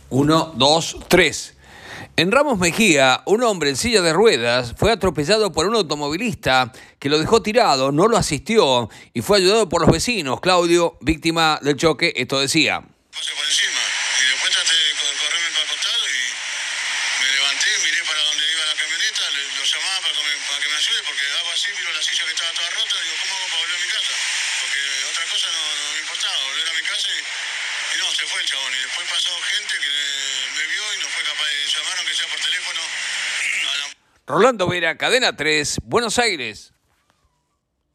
1, 2, 3. En Ramos Mejía, un hombre en silla de ruedas fue atropellado por un automovilista que lo dejó tirado, no lo asistió y fue ayudado por los vecinos. Claudio, víctima del choque, esto decía. Puse por encima y después traté de correrme para el costado y me levanté, miré para donde iba la camioneta, lo llamaba para que me ayude porque hago así, miro la silla que estaba toda rota, digo, ¿cómo hago para volver a mi casa? Porque otra cosa no me importaba, volver a mi casa y no, se fue el chabón. Y después pasó gente que me vio y no fue capaz de llamar, aunque sea por teléfono. Rolando Vera, Cadena 3, Buenos Aires.